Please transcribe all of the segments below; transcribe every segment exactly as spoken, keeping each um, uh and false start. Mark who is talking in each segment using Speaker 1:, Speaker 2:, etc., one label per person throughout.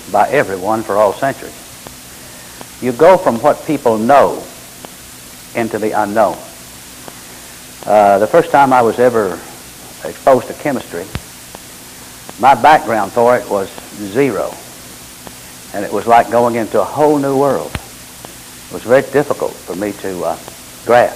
Speaker 1: by everyone for all centuries. You go from what people know into the unknown. Uh, the first time I was ever exposed to chemistry, my background for it was zero. And it was like going into a whole new world. It was very difficult for me to uh, grasp.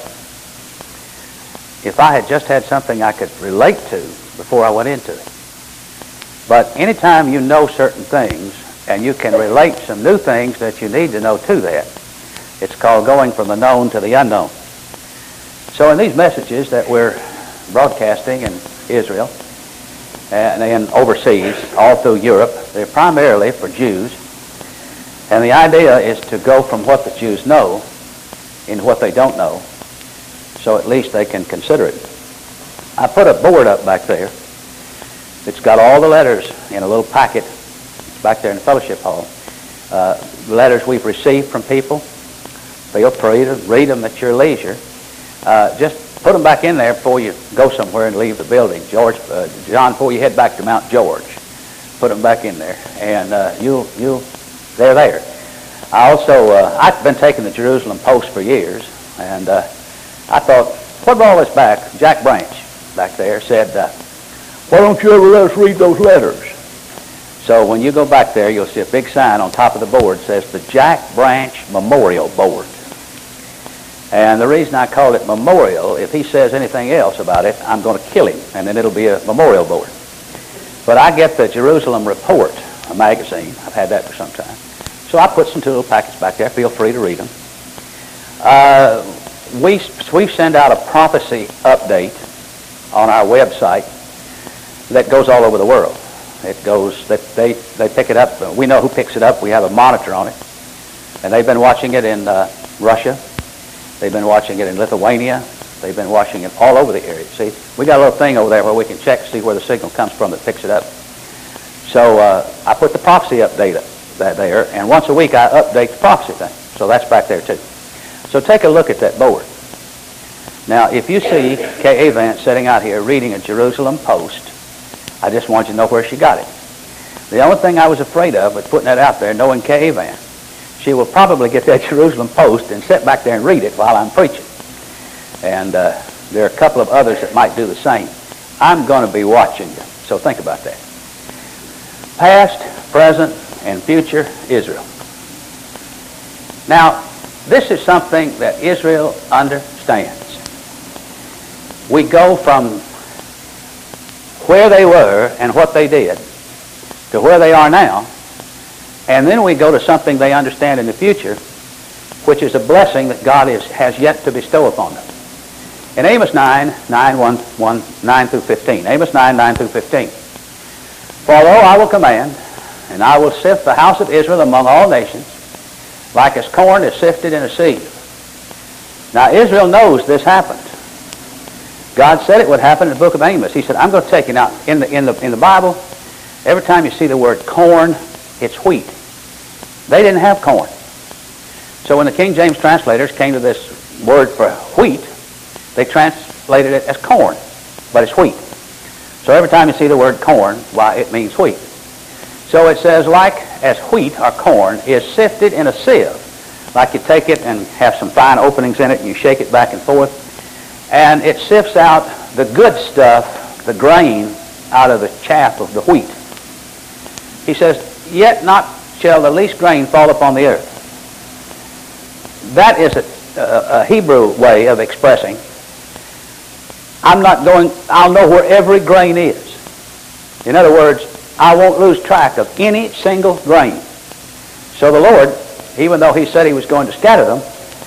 Speaker 1: If I had just had something I could relate to before I went into it. But anytime you know certain things and you can relate some new things that you need to know to that, it's called going from the known to the unknown. So in these messages that we're broadcasting in Israel and then overseas, all through Europe, they're primarily for Jews. And the idea is to go from what the Jews know into what they don't know, so at least they can consider it. I put a board up back there. It's got all the letters in a little packet back there in the fellowship hall. Uh, letters we've received from people. Feel free to read them at your leisure. Uh, just put them back in there before you go somewhere and leave the building. George, uh, John, before you head back to Mount George, put them back in there, and uh, you'll you'll they're there. I also uh, I've been taking the Jerusalem Post for years, and uh, I thought, what brought all this back? Jack Branch back there said, uh, "Why don't you ever let us read those letters?" So when you go back there, you'll see a big sign on top of the board that says the Jack Branch Memorial Board. And the reason I called it memorial, if he says anything else about it, I'm going to kill him, and then it'll be a memorial board. But I get the Jerusalem Report, a magazine. I've had that for some time. So I put some two little packets back there. Feel free to read them. Uh, we, we send out a prophecy update on our website that goes all over the world. It goes, that they, they pick it up. We know who picks it up. We have a monitor on it. And they've been watching it in uh, Russia. They've been watching it in Lithuania. They've been watching it all over the area. See, we got a little thing over there where we can check to see where the signal comes from that picks it up. So uh, I put the prophecy update up that there, and once a week I update the prophecy thing. So that's back there too. So take a look at that board. Now, if you see Kay Vance sitting out here reading a Jerusalem Post, I just want you to know where she got it. The only thing I was afraid of was putting that out there, knowing Kay Vance. She will probably get that Jerusalem Post and sit back there and read it while I'm preaching. And uh, there are a couple of others that might do the same. I'm going to be watching you, so think about that. Past, present, and future Israel. Now, this is something that Israel understands. We go from where they were and what they did to where they are now, and then we go to something they understand in the future, which is a blessing that God is, has yet to bestow upon them. In Amos nine, nine, one, one, nine through fifteen. Amos nine, nine through fifteen. For lo, I will command, and I will sift the house of Israel among all nations, like as corn is sifted in a sieve. Now Israel knows this happened. God said it would happen in the book of Amos. He said, I'm going to take you now. In the, in the, in the Bible, every time you see the word corn, it's wheat. They didn't have corn. So when the King James translators came to this word for wheat, they translated it as corn, but it's wheat. So every time you see the word corn, why, it means wheat. So it says, like as wheat or corn is sifted in a sieve, like you take it and have some fine openings in it and you shake it back and forth, and it sifts out the good stuff, the grain, out of the chaff of the wheat. He says, yet not shall the least grain fall upon the earth. That is a, a, a Hebrew way of expressing, I'm not going, I'll know where every grain is. In other words, I won't lose track of any single grain. So the Lord, even though he said he was going to scatter them,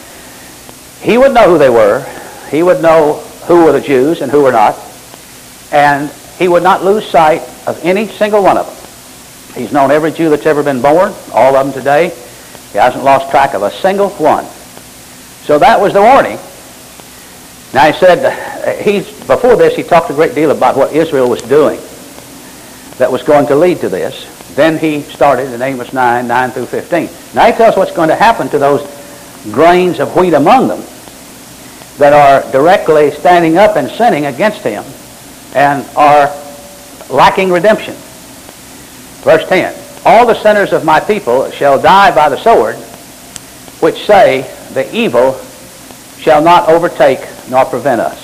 Speaker 1: he would know who they were. He would know who were the Jews and who were not. And he would not lose sight of any single one of them. He's known every Jew that's ever been born, all of them today. He hasn't lost track of a single one. So that was the warning. Now he said, uh, he's, before this he talked a great deal about what Israel was doing that was going to lead to this. Then he started in Amos nine, nine through fifteen. Now he tells what's going to happen to those grains of wheat among them that are directly standing up and sinning against him and are lacking redemption. Verse ten, all the sinners of my people shall die by the sword, which say, the evil shall not overtake nor prevent us.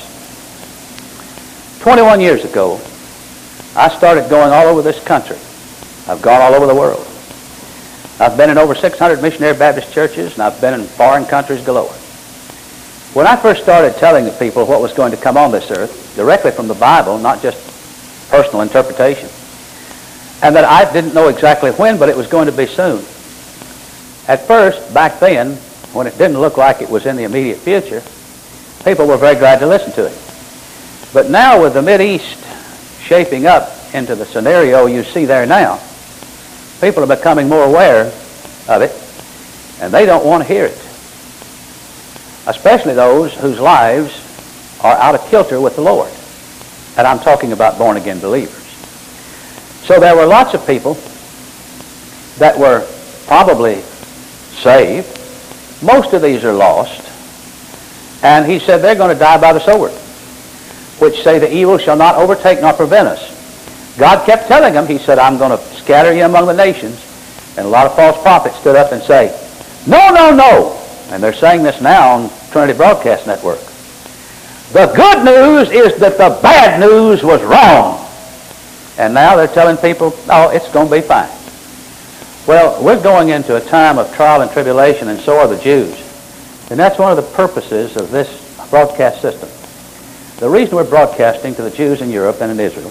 Speaker 1: twenty-one years ago, I started going all over this country. I've gone all over the world. I've been in over six hundred missionary Baptist churches, and I've been in foreign countries galore. When I first started telling the people what was going to come on this earth, directly from the Bible, not just personal interpretation, and that I didn't know exactly when, but it was going to be soon. At first, back then, when it didn't look like it was in the immediate future, people were very glad to listen to it. But now, with the Mideast shaping up into the scenario you see there now, people are becoming more aware of it, and they don't want to hear it. Especially those whose lives are out of kilter with the Lord. And I'm talking about born-again believers. So there were lots of people that were probably saved. Most of these are lost. And he said they're going to die by the sword, which say the evil shall not overtake nor prevent us. God kept telling them, he said, I'm going to scatter you among the nations. And a lot of false prophets stood up and say, no, no, no. And they're saying this now on Trinity Broadcast Network. The good news is that the bad news was wrong. And now they're telling people, oh, it's going to be fine. Well, we're going into a time of trial and tribulation, and so are the Jews. And that's one of the purposes of this broadcast system. The reason we're broadcasting to the Jews in Europe and in Israel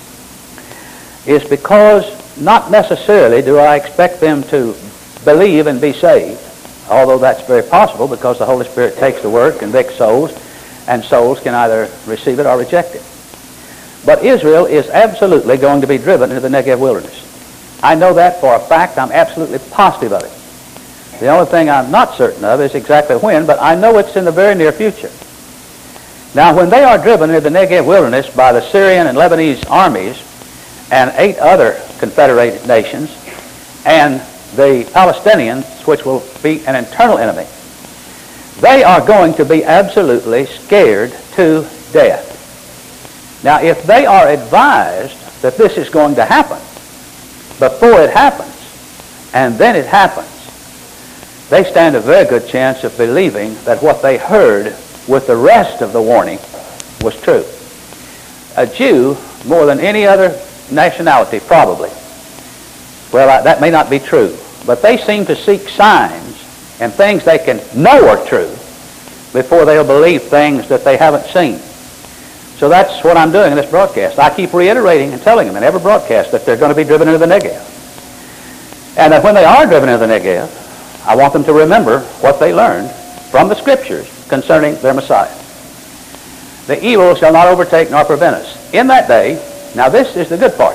Speaker 1: is because not necessarily do I expect them to believe and be saved, although that's very possible because the Holy Spirit takes the word, convicts souls, and souls can either receive it or reject it. But Israel is absolutely going to be driven into the Negev wilderness. I know that for a fact. I'm absolutely positive of it. The only thing I'm not certain of is exactly when, but I know it's in the very near future. Now, when they are driven into the Negev wilderness by the Syrian and Lebanese armies and eight other confederated nations and the Palestinians, which will be an internal enemy, they are going to be absolutely scared to death. Now, if they are advised that this is going to happen before it happens, and then it happens, they stand a very good chance of believing that what they heard with the rest of the warning was true. A Jew, more than any other nationality, probably, well, I, that may not be true, but they seem to seek signs and things they can know are true before they'll believe things that they haven't seen. So that's what I'm doing in this broadcast. I keep reiterating and telling them in every broadcast that they're going to be driven into the Negev. And that when they are driven into the Negev, I want them to remember what they learned from the Scriptures concerning their Messiah. The evil shall not overtake nor prevent us. In that day, now this is the good part.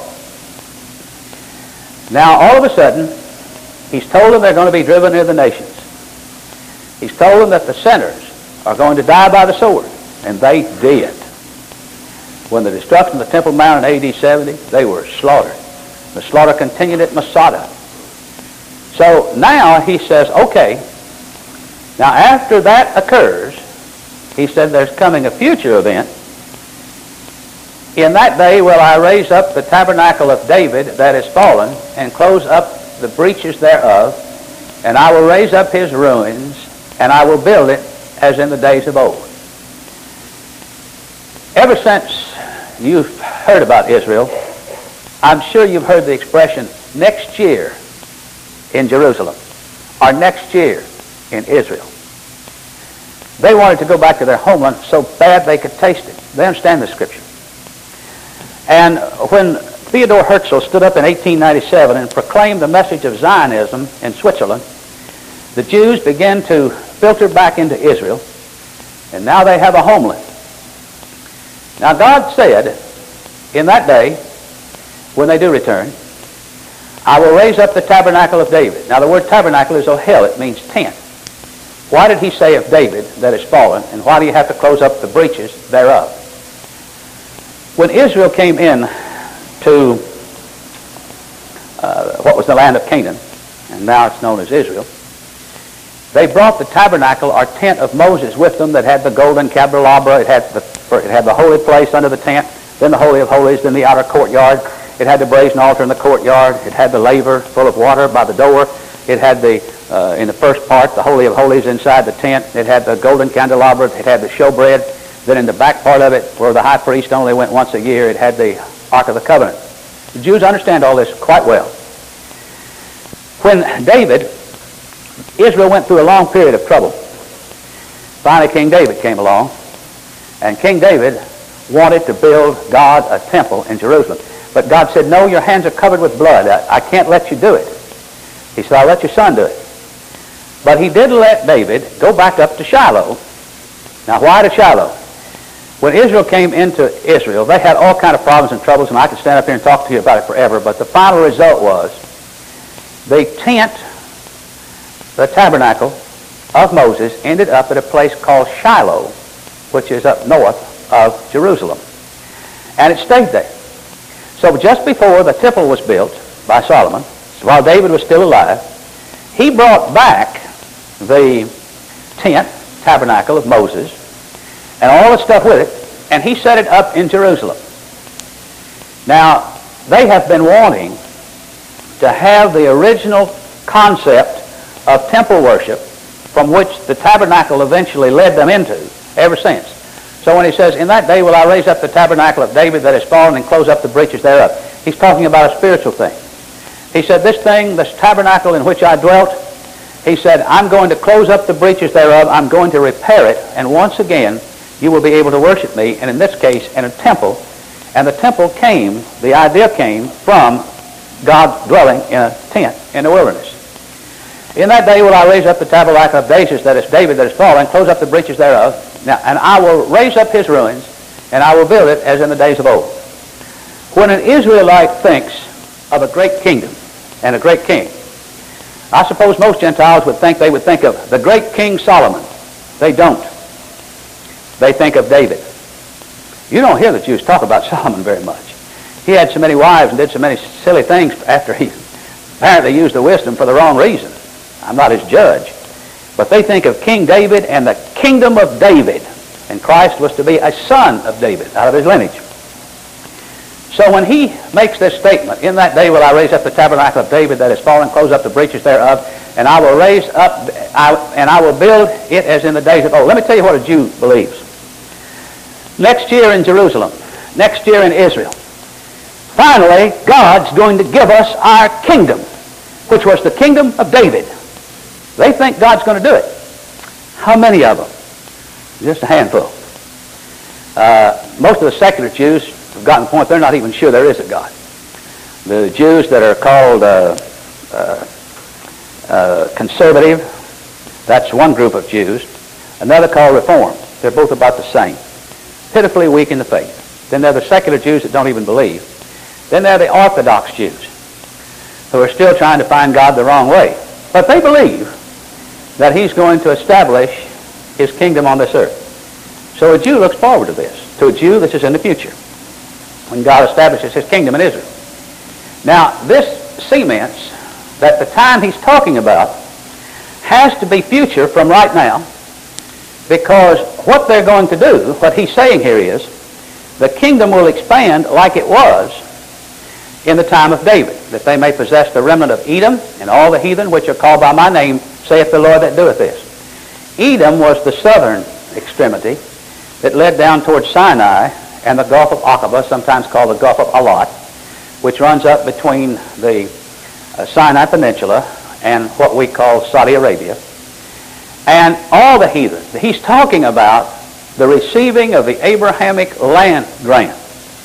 Speaker 1: Now all of a sudden, he's told them they're going to be driven into the nations. He's told them that the sinners are going to die by the sword. And they did. When the destruction of the Temple Mount in A D seventy, they were slaughtered. The slaughter continued at Masada. So now he says, okay, now after that occurs, he said there's coming a future event. In that day will I raise up the tabernacle of David that is fallen, and close up the breaches thereof, and I will raise up his ruins, and I will build it as in the days of old. Ever since you've heard about Israel, I'm sure you've heard the expression next year in Jerusalem, or next year in Israel. They wanted to go back to their homeland so bad they could taste it. They understand the Scripture. And when Theodor Herzl stood up in eighteen ninety-seven and proclaimed the message of Zionism in Switzerland, the Jews began to filter back into Israel, and now they have a homeland. Now God said, in that day, when they do return, I will raise up the tabernacle of David. Now the word tabernacle is ohel, it means tent. Why did he say of David that is fallen, and why do you have to close up the breaches thereof? When Israel came in to uh, what was the land of Canaan, and now it's known as Israel, they brought the tabernacle or tent of Moses with them that had the golden candelabra. It had the, it had the holy place under the tent, then the Holy of Holies, then the outer courtyard. It had the brazen altar in the courtyard. It had the laver full of water by the door. It had the, uh, in the first part, the Holy of Holies inside the tent. It had the golden candelabra. It had the showbread. Then in the back part of it, where the high priest only went once a year, it had the Ark of the Covenant. The Jews understand all this quite well. When David, Israel went through a long period of trouble. Finally, King David came along, and King David wanted to build God a temple in Jerusalem. But God said, no, your hands are covered with blood. I, I can't let you do it. He said, I'll let your son do it. But he did let David go back up to Shiloh. Now, why to Shiloh? When Israel came into Israel, they had all kind of problems and troubles, and I could stand up here and talk to you about it forever, but the final result was the tent, the tabernacle of Moses, ended up at a place called Shiloh, which is up north of Jerusalem. And it stayed there. So just before the temple was built by Solomon, while David was still alive, he brought back the tent, tabernacle of Moses, and all the stuff with it, and he set it up in Jerusalem. Now, they have been wanting to have the original concept of temple worship from which the tabernacle eventually led them into ever since. So when he says, in that day will I raise up the tabernacle of David that is fallen and close up the breaches thereof, he's talking about a spiritual thing. He said, this thing, this tabernacle in which I dwelt, he said, I'm going to close up the breaches thereof, I'm going to repair it, and once again you will be able to worship me, and in this case in a temple. And the temple came, the idea came from God dwelling in a tent in the wilderness. In that day will I raise up the tabernacle of David that is David that is fallen, close up the breaches thereof, now, and I will raise up his ruins, and I will build it as in the days of old. When an Israelite thinks of a great kingdom and a great king, I suppose most Gentiles would think they would think of the great King Solomon. They don't. They think of David. You don't hear the Jews talk about Solomon very much. He had so many wives and did so many silly things after he apparently used the wisdom for the wrong reason. I'm not his judge. But they think of King David and the kingdom of David. And Christ was to be a son of David, out of his lineage. So when he makes this statement, in that day will I raise up the tabernacle of David that is fallen, close up the breaches thereof, and I will raise up, I, and I will build it as in the days of old. Let me tell you what a Jew believes. Next year in Jerusalem, next year in Israel, finally God's going to give us our kingdom, which was the kingdom of David. They think God's going to do it. How many of them? Just a handful. Uh, most of the secular Jews have gotten to the point they're not even sure there is a God. The Jews that are called uh, uh, uh, conservative, that's one group of Jews. Another called Reformed. They're both about the same. Pitifully weak in the faith. Then there are the secular Jews that don't even believe. Then there are the Orthodox Jews who are still trying to find God the wrong way. But they believe that he's going to establish his kingdom on this earth. So a Jew looks forward to this. To a Jew, this is in the future, when God establishes his kingdom in Israel. Now, this cements that the time he's talking about has to be future from right now, because what they're going to do, what he's saying here is, the kingdom will expand like it was in the time of David, that they may possess the remnant of Edom and all the heathen which are called by my name, saith the Lord that doeth this. Edom was the southern extremity that led down towards Sinai and the Gulf of Aqaba, sometimes called the Gulf of Alat, which runs up between the uh, Sinai Peninsula and what we call Saudi Arabia. And all the heathen. He's talking about the receiving of the Abrahamic land grant.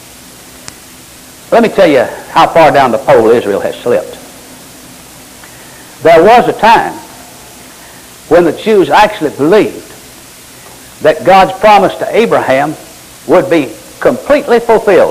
Speaker 1: Let me tell you how far down the pole Israel has slipped. There was a time when the Jews actually believed that God's promise to Abraham would be completely fulfilled.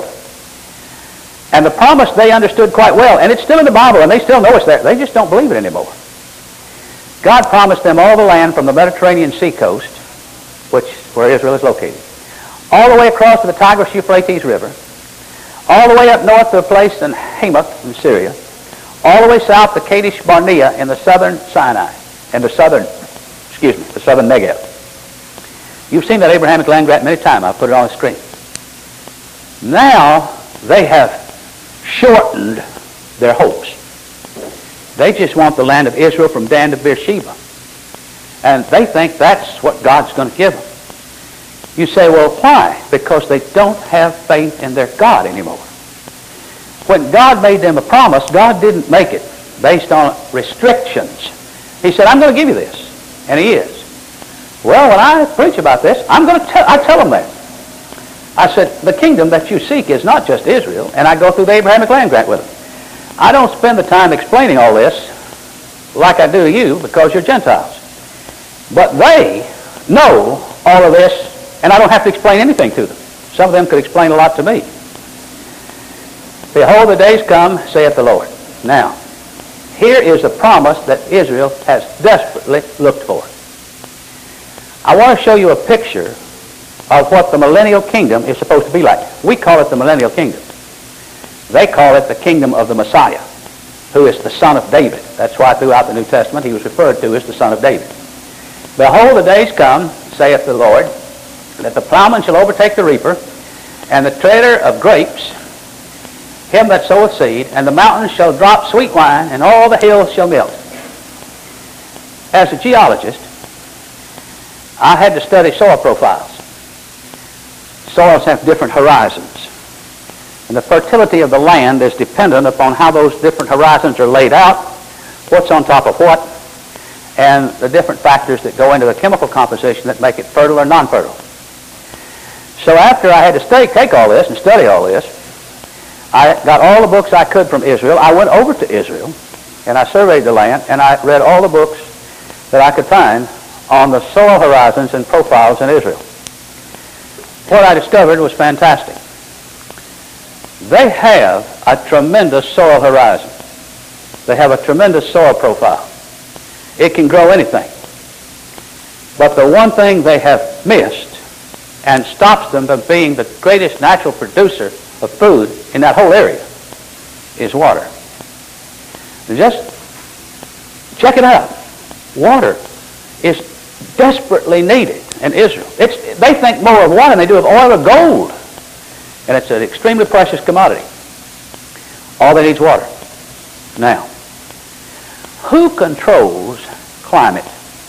Speaker 1: And the promise they understood quite well, and it's still in the Bible, and they still know it's there. They just don't believe it anymore. God promised them all the land from the Mediterranean sea coast, which where Israel is located, all the way across to the Tigris-Euphrates River, all the way up north to a place in Hamath in Syria, all the way south to Kadesh Barnea in the southern Sinai, and the southern, excuse me, the southern Negev. You've seen that Abrahamic land grant many times. I've put it on the screen. Now they have shortened their hopes. They just want the land of Israel from Dan to Beersheba. And they think that's what God's going to give them. You say, well, why? Because they don't have faith in their God anymore. When God made them a promise, God didn't make it based on restrictions. He said, I'm going to give you this. And he is. Well, when I preach about this, I'm going to tell, I tell them that. I said, the kingdom that you seek is not just Israel, and I go through the Abrahamic land grant with them. I don't spend the time explaining all this like I do to you because you're Gentiles. But they know all of this, and I don't have to explain anything to them. Some of them could explain a lot to me. Behold, the days come, saith the Lord. Now, here is the promise that Israel has desperately looked for. I want to show you a picture of what the millennial kingdom is supposed to be like. We call it the millennial kingdom. They call it the kingdom of the Messiah, who is the son of David. That's why throughout the New Testament he was referred to as the son of David. Behold, the days come, saith the Lord, that the plowman shall overtake the reaper, and the treader of grapes, him that soweth seed, and the mountains shall drop sweet wine, and all the hills shall melt. As a geologist, I had to study soil profiles. Soils have different horizons. And the fertility of the land is dependent upon how those different horizons are laid out, what's on top of what, and the different factors that go into the chemical composition that make it fertile or non-fertile. So after I had to study, take all this and study all this, I got all the books I could from Israel. I went over to Israel, and I surveyed the land, and I read all the books that I could find on the soil horizons and profiles in Israel. What I discovered was fantastic. They have a tremendous soil horizon. They have a tremendous soil profile. It can grow anything. But the one thing they have missed and stops them from being the greatest natural producer of food in that whole area is water. Just check it out. Water is desperately needed in Israel. It's, they think more of water than they do of oil or gold. And it's an extremely precious commodity. All they need is water. Now, who controls climate?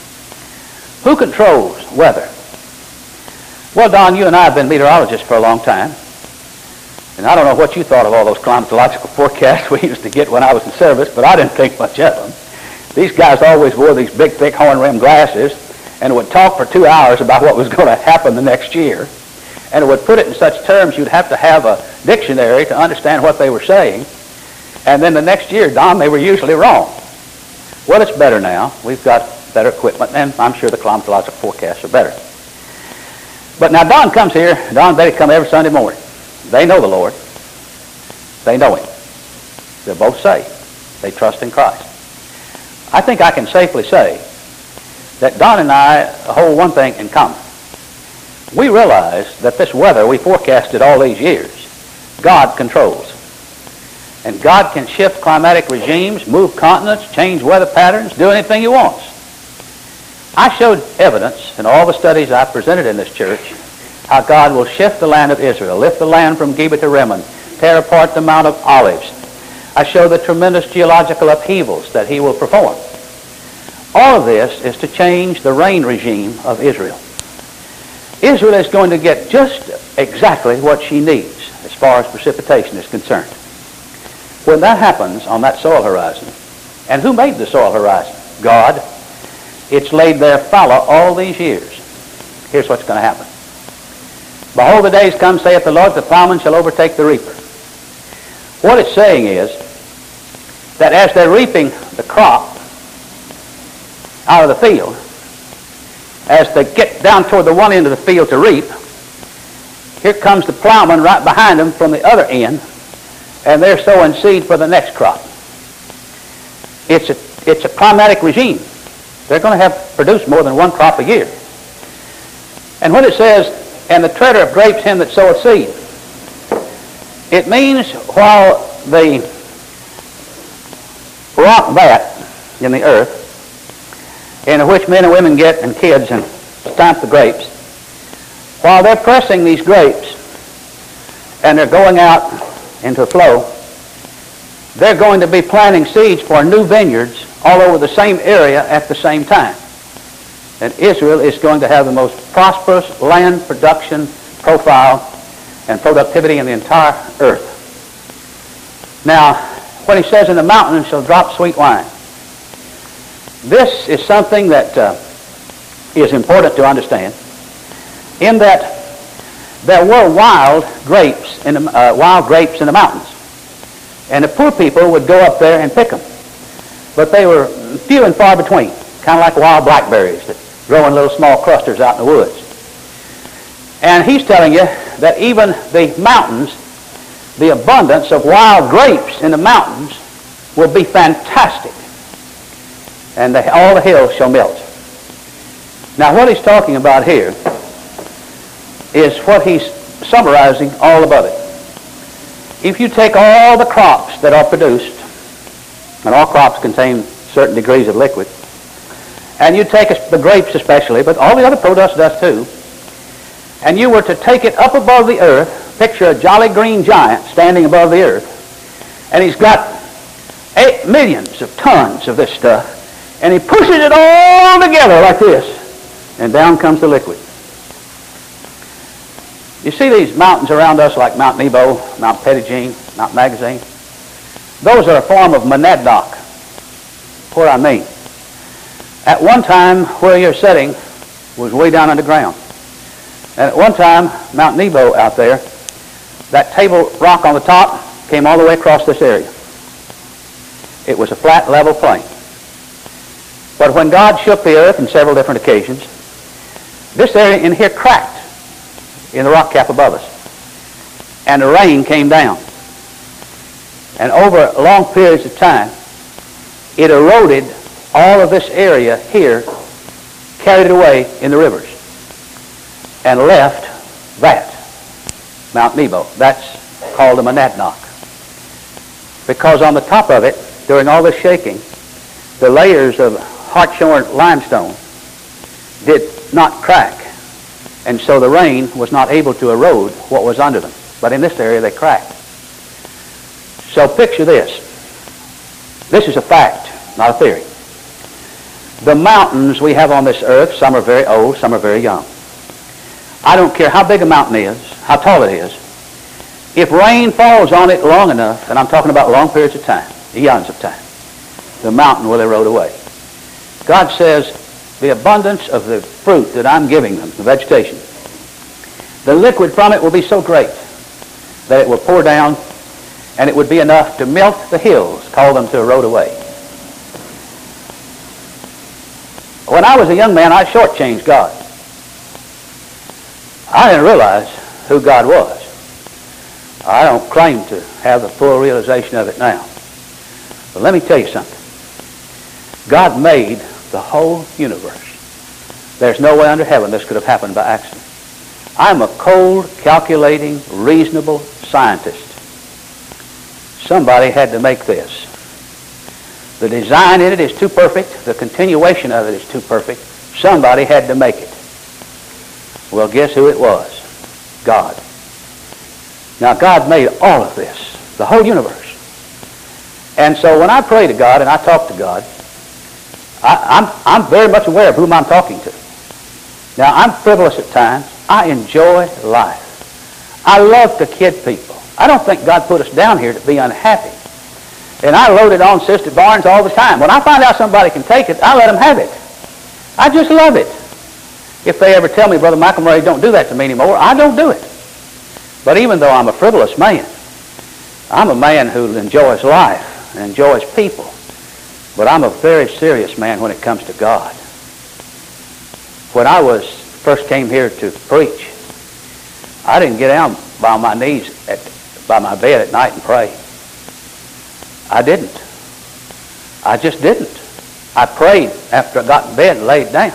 Speaker 1: Who controls weather? Well, Don, you and I have been meteorologists for a long time. And I don't know what you thought of all those climatological forecasts we used to get when I was in service, but I didn't think much of them. These guys always wore these big, thick horn-rimmed glasses and would talk for two hours about what was going to happen the next year. And it would put it in such terms you'd have to have a dictionary to understand what they were saying. And then the next year, Don, they were usually wrong. Well, it's better now. We've got better equipment, and I'm sure the climatological forecasts are better. But now Don comes here. Don and Betty come every Sunday morning. They know the Lord. They know Him. They're both saved. They trust in Christ. I think I can safely say that Don and I hold one thing in common. We realize that this weather we forecasted all these years, God controls. And God can shift climatic regimes, move continents, change weather patterns, do anything He wants. I showed evidence in all the studies I presented in this church how God will shift the land of Israel, lift the land from Geba to Rimmon, tear apart the Mount of Olives. I show the tremendous geological upheavals that He will perform. All of this is to change the rain regime of Israel. Israel is going to get just exactly what she needs as far as precipitation is concerned. When that happens on that soil horizon, and who made the soil horizon? God. It's laid there fallow all these years. Here's what's going to happen. Behold, the days come, saith the Lord, the plowman shall overtake the reaper. What it's saying is that as they're reaping the crop out of the field, as they get down toward the one end of the field to reap, here comes the plowman right behind them from the other end, and they're sowing seed for the next crop. It's a, it's a climatic regime. They're going to have produced more than one crop a year. And when it says, and the treader of grapes him that soweth seed, it means while the rock vat in the earth, in which men and women get and kids and stamp the grapes, while they're pressing these grapes and they're going out into a flow, they're going to be planting seeds for new vineyards all over the same area at the same time. And Israel is going to have the most prosperous land production profile and productivity in the entire earth. Now, when he says, in the mountains shall drop sweet wine, this is something that uh, is important to understand, in that there were wild grapes in the, uh, wild grapes in the mountains. And the poor people would go up there and pick them. But they were few and far between, kind of like wild blackberries that grow in little small clusters out in the woods. And he's telling you that even the mountains, the abundance of wild grapes in the mountains will be fantastic. And the, all the hills shall melt. Now what he's talking about here is what he's summarizing all above it. If you take all the crops that are produced, and all crops contain certain degrees of liquid, and you take the grapes especially, but all the other produce does too, and you were to take it up above the earth, picture a jolly green giant standing above the earth, and he's got eight millions of tons of this stuff, and he pushes it all together like this, and down comes the liquid. You see these mountains around us like Mount Nebo, Mount Petit, Mount Magazine? Those are a form of monadnock. What I mean. At one time, where you're sitting was way down underground. And at one time, Mount Nebo out there, that table rock on the top came all the way across this area. It was a flat, level plain. But when God shook the earth on several different occasions, this area in here cracked in the rock cap above us. And the rain came down. And over long periods of time, it eroded all of this area here, carried it away in the rivers, and left that, Mount Nebo. That's called a monadnock. Because on the top of it, during all this shaking, the layers of hartshorn limestone did not crack. And so the rain was not able to erode what was under them. But in this area, they cracked. So picture this. This is a fact, not a theory. The mountains we have on this earth, some are very old, some are very young. I don't care how big a mountain is, how tall it is. If rain falls on it long enough, and I'm talking about long periods of time, eons of time, the mountain will erode away. God says, the abundance of the fruit that I'm giving them, the vegetation, the liquid from it will be so great that it will pour down, and it would be enough to melt the hills, cause them to erode away. When I was a young man, I shortchanged God. I didn't realize who God was. I don't claim to have the full realization of it now. But let me tell you something. God made the whole universe. There's no way under heaven this could have happened by accident. I'm a cold, calculating, reasonable scientist. Somebody had to make this. The design in it is too perfect. The continuation of it is too perfect. Somebody had to make it. Well, guess who it was? God. Now, God made all of this, the whole universe. And so when I pray to God and I talk to God, I, I'm, I'm very much aware of whom I'm talking to. Now, I'm frivolous at times. I enjoy life. I love to kid people. I don't think God put us down here to be unhappy. And I load it on Sister Barnes all the time. When I find out somebody can take it, I let them have it. I just love it. If they ever tell me, Brother Michael Murray, don't do that to me anymore, I don't do it. But even though I'm a frivolous man, I'm a man who enjoys life and enjoys people. But I'm a very serious man when it comes to God. When I was first came here to preach, I didn't get down by my knees at, by my bed at night and pray. I didn't. I just didn't. I prayed after I got in bed and laid down.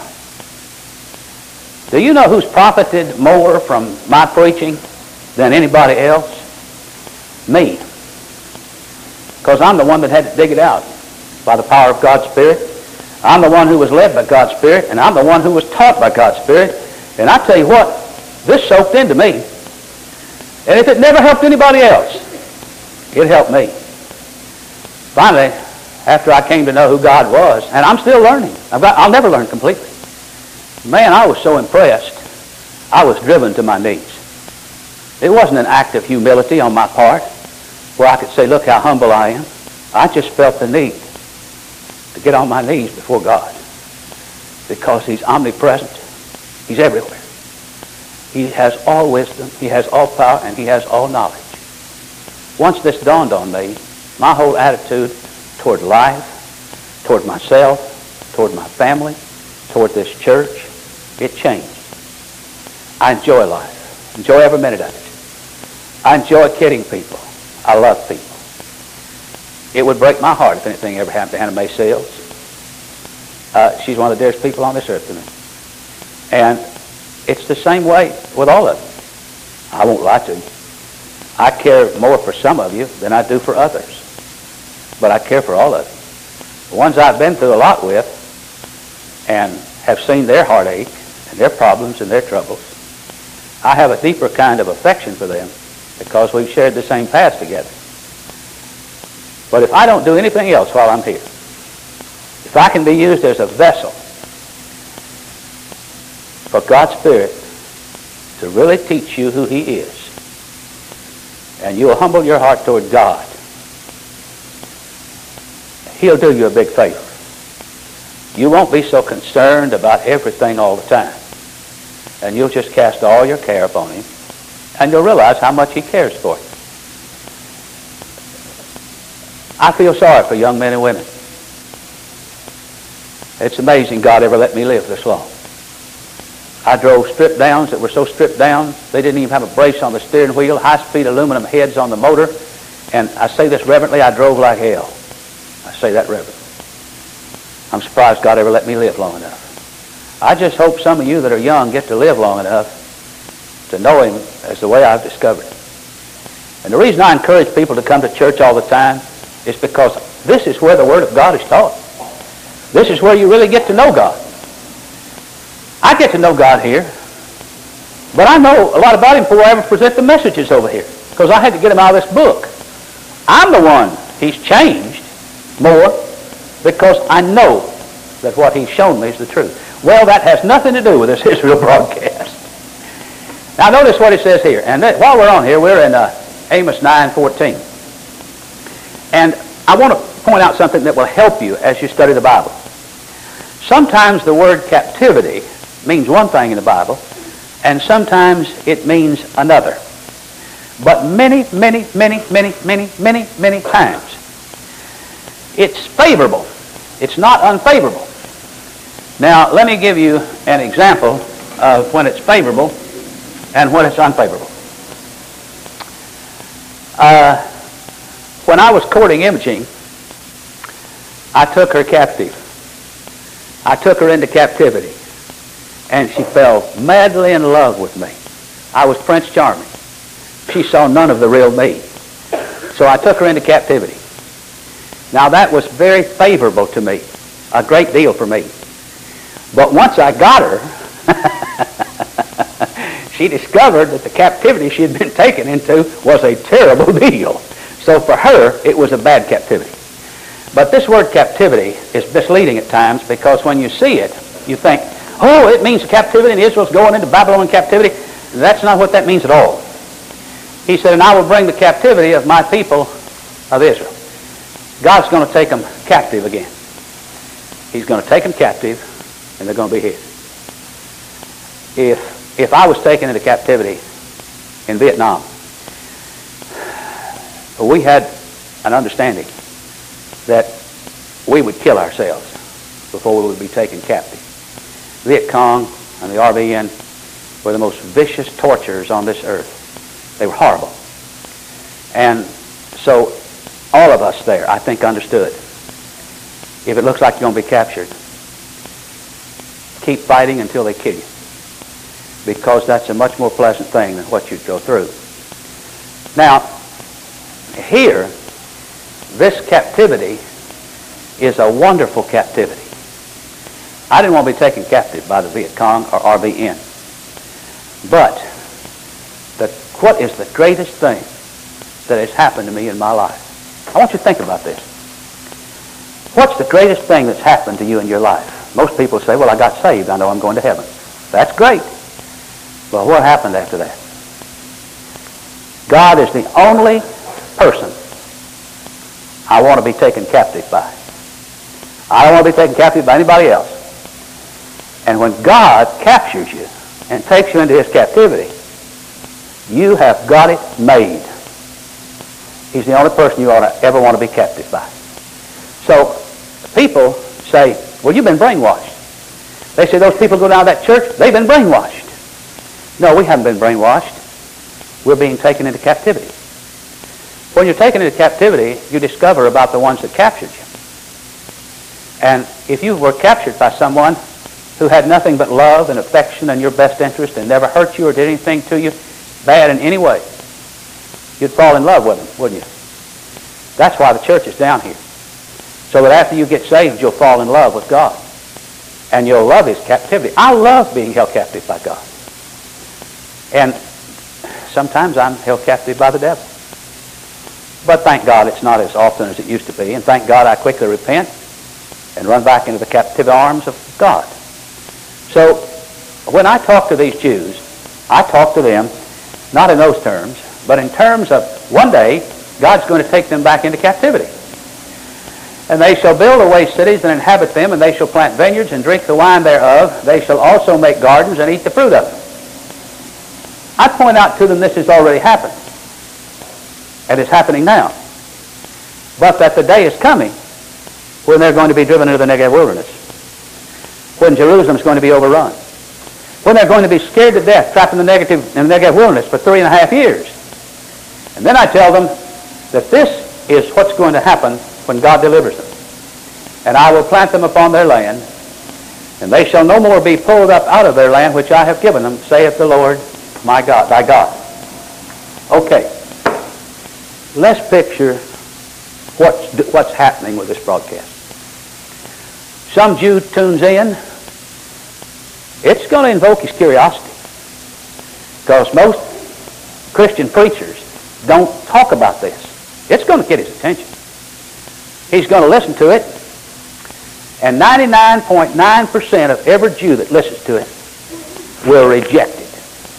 Speaker 1: Do you know who's profited more from my preaching than anybody else? Me. Because I'm the one that had to dig it out by the power of God's Spirit. I'm the one who was led by God's Spirit, and I'm the one who was taught by God's Spirit. And I tell you what, this soaked into me. And if it never helped anybody else, it helped me. Finally, after I came to know who God was, and I'm still learning. I've got, I'll never learn completely. Man, I was so impressed, I was driven to my knees. It wasn't an act of humility on my part where I could say, look how humble I am. I just felt the need to get on my knees before God because He's omnipresent. He's everywhere. He has all wisdom, He has all power, and He has all knowledge. Once this dawned on me, my whole attitude toward life, toward myself, toward my family, toward this church, it changed. I enjoy life. Enjoy every minute of it. I enjoy kidding people. I love people. It would break my heart if anything ever happened to Anna Mae Sales. Uh, she's one of the dearest people on this earth to me. And it's the same way with all of you. I won't lie to you. I care more for some of you than I do for others. But I care for all of you. The ones I've been through a lot with and have seen their heartache and their problems and their troubles, I have a deeper kind of affection for them because we've shared the same past together. But if I don't do anything else while I'm here, if I can be used as a vessel for God's Spirit to really teach you who He is, and you'll humble your heart toward God, He'll do you a big favor. You won't be so concerned about everything all the time. And you'll just cast all your care upon Him, and you'll realize how much He cares for you. I feel sorry for young men and women. It's amazing God ever let me live this long. I drove stripped downs that were so stripped down, they didn't even have a brace on the steering wheel, high-speed aluminum heads on the motor, and I say this reverently, I drove like hell. I say that reverently. I'm surprised God ever let me live long enough. I just hope some of you that are young get to live long enough to know Him as the way I've discovered Him. And the reason I encourage people to come to church all the time is because this is where the Word of God is taught. This is where you really get to know God. I get to know God here, but I know a lot about Him before I ever present the messages over here, because I had to get Him out of this book. I'm the one He's changed more because I know that what He's shown me is the truth. Well, that has nothing to do with this Israel broadcast. Now notice what it says here. And th- while we're on here, we're in uh, Amos nine fourteen. And I want to point out something that will help you as you study the Bible. Sometimes the word captivity means one thing in the Bible, and sometimes it means another. But many, many, many, many, many, many, many times, it's favorable. It's not unfavorable. Now, let me give you an example of when it's favorable and when it's unfavorable. Uh, when I was courting Imogene, I took her captive. I took her into captivity, and she fell madly in love with me. I was Prince Charming. She saw none of the real me. So I took her into captivity. Now that was very favorable to me, a great deal for me. But once I got her, she discovered that the captivity she had been taken into was a terrible deal. So for her, it was a bad captivity. But this word captivity is misleading at times, because when you see it, you think, oh, it means captivity and Israel's going into Babylon captivity. That's not what that means at all. He said, and I will bring the captivity of my people of Israel. God's going to take them captive again. He's going to take them captive, and they're going to be his. If, if I was taken into captivity in Vietnam, we had an understanding that we would kill ourselves before we would be taken captive. Viet Cong and the R B N were the most vicious torturers on this earth. They were horrible. And so all of us there, I think, understood. If it looks like you're going to be captured, keep fighting until they kill you, because that's a much more pleasant thing than what you'd go through. Now, here, this captivity is a wonderful captivity. I didn't want to be taken captive by the Viet Cong or R B N. But the, what is the greatest thing that has happened to me in my life? I want you to think about this. What's the greatest thing that's happened to you in your life? Most people say, well, I got saved. I know I'm going to heaven. That's great. Well, what happened after that? God is the only person I want to be taken captive by. I don't want to be taken captive by anybody else. And when God captures you and takes you into his captivity, you have got it made. He's the only person you ought to ever want to be captive by. So people say, well, you've been brainwashed. They say those people go down to that church, they've been brainwashed. No, we haven't been brainwashed. We're being taken into captivity. When you're taken into captivity, you discover about the ones that captured you. And if you were captured by someone who had nothing but love and affection and your best interest and never hurt you or did anything to you bad in any way, you'd fall in love with them, wouldn't you? That's why the church is down here. So that after you get saved, you'll fall in love with God. And you'll love his captivity. I love being held captive by God. And sometimes I'm held captive by the devil. But thank God it's not as often as it used to be. And thank God I quickly repent and run back into the captive arms of God. So when I talk to these Jews, I talk to them not in those terms, but in terms of one day God's going to take them back into captivity. And they shall build away cities and inhabit them, and they shall plant vineyards and drink the wine thereof. They shall also make gardens and eat the fruit of them. I point out to them this has already happened. And it's happening now. But that the day is coming when they're going to be driven into the Negev wilderness. When Jerusalem's going to be overrun. When they're going to be scared to death, trapped in the, negative, in the Negev wilderness for three and a half years. And then I tell them that this is what's going to happen when God delivers them. And I will plant them upon their land, and they shall no more be pulled up out of their land which I have given them, saith the Lord my God, thy God. Okay. Let's picture what's, what's happening with this broadcast. Some Jew tunes in. It's going to invoke his curiosity. Because most Christian preachers don't talk about this. It's going to get his attention. He's going to listen to it. And ninety-nine point nine percent of every Jew that listens to it will reject it.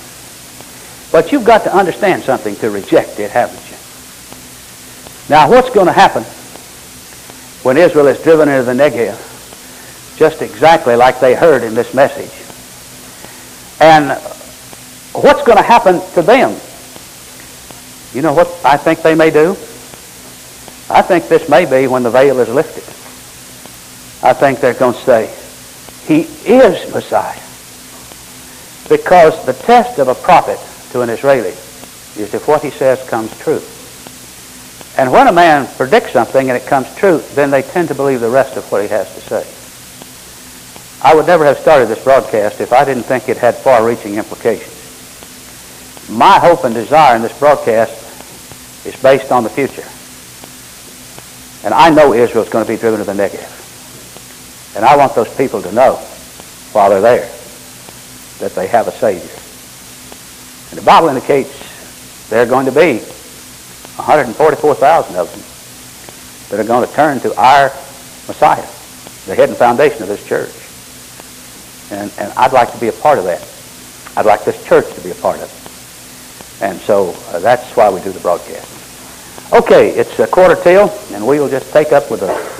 Speaker 1: But you've got to understand something to reject it, haven't you? Now, what's going to happen when Israel is driven into the Negev? Just exactly like they heard in this message. And what's going to happen to them? You know what I think they may do? I think this may be when the veil is lifted. I think they're going to say, he is Messiah. Because the test of a prophet to an Israeli is if what he says comes true. And when a man predicts something and it comes true, then they tend to believe the rest of what he has to say. I would never have started this broadcast if I didn't think it had far-reaching implications. My hope and desire in this broadcast is based on the future. And I know Israel's going to be driven to the Negev. And I want those people to know, while they're there, that they have a Savior. And the Bible indicates there are going to be one hundred forty-four thousand of them that are going to turn to our Messiah, the head and foundation of this church. And, and I'd like to be a part of that. I'd like this church to be a part of it. And so uh, that's why we do the broadcast. Okay, it's a quarter till, and we will just take up with the